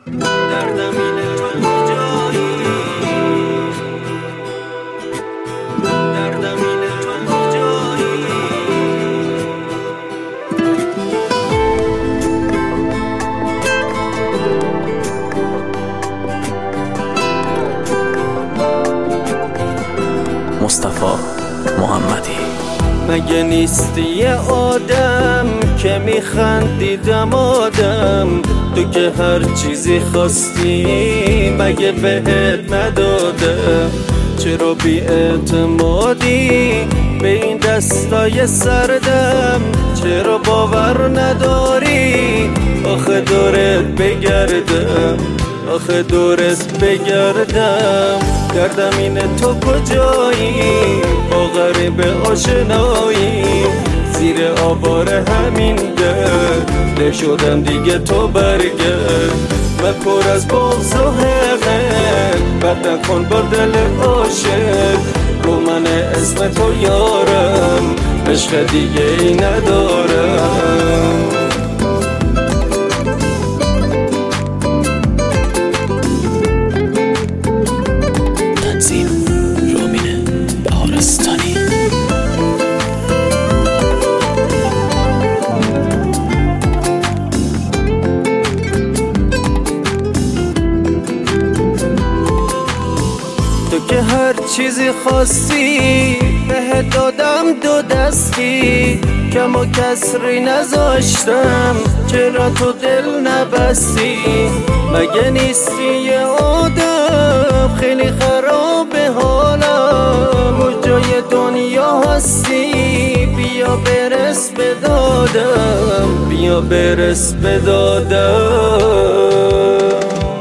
دردم اینه تو کجایی، دردم اینه تو کجایی. مصطفی محمدی. مگه نیستی یه آدم که میخندیدم آدم، تو که هر چیزی خواستی مگه بهت ندادم؟ چرا بی اعتمادی به این دستای سردم؟ چرا باور نداری آخه دورت بگردم، آخه دورت بگردم؟ دردم اینه تو کجایی، با غریب آشنایی، زیر آوار همین در شدم دیگه تو برگرد. من پر از بغض و حقد، بد نکن با دل عاشق، رو من اسم تو یارم، عشق دیگه ای ندارم. تو که هر چیزی خواستی بهت دادم دو دستی، کم و کسری نذاشتم، چرا تو دل نبستی؟ مگه نیستی یه آدم خیلی خراب حالم، کجای دنیا هستی؟ بیا برس به دادم، بیا برس به دادم.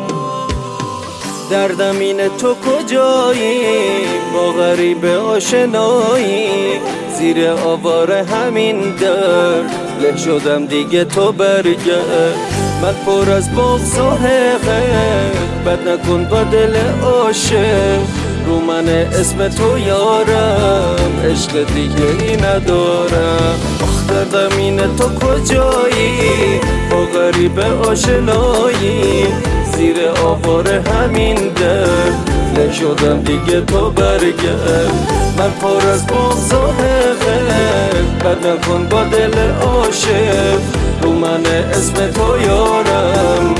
دردم اینه تو کجایی، با غریب آشنایی، زیر آوار همین درد له شدم دیگه تو برگرد. من پر از بغض و حقد، بد نکن با دل عاشق، رو من اسم تو یارم، عشق دیگه ای ندارم. دردم اینه تو کجایی، با غریب آشنایی، زیر آوار همین درد له شدم دیگه تو برگرد. من پر از بغض و حقد، بد نکن با دل عاشق، رو من اسم تو یارم،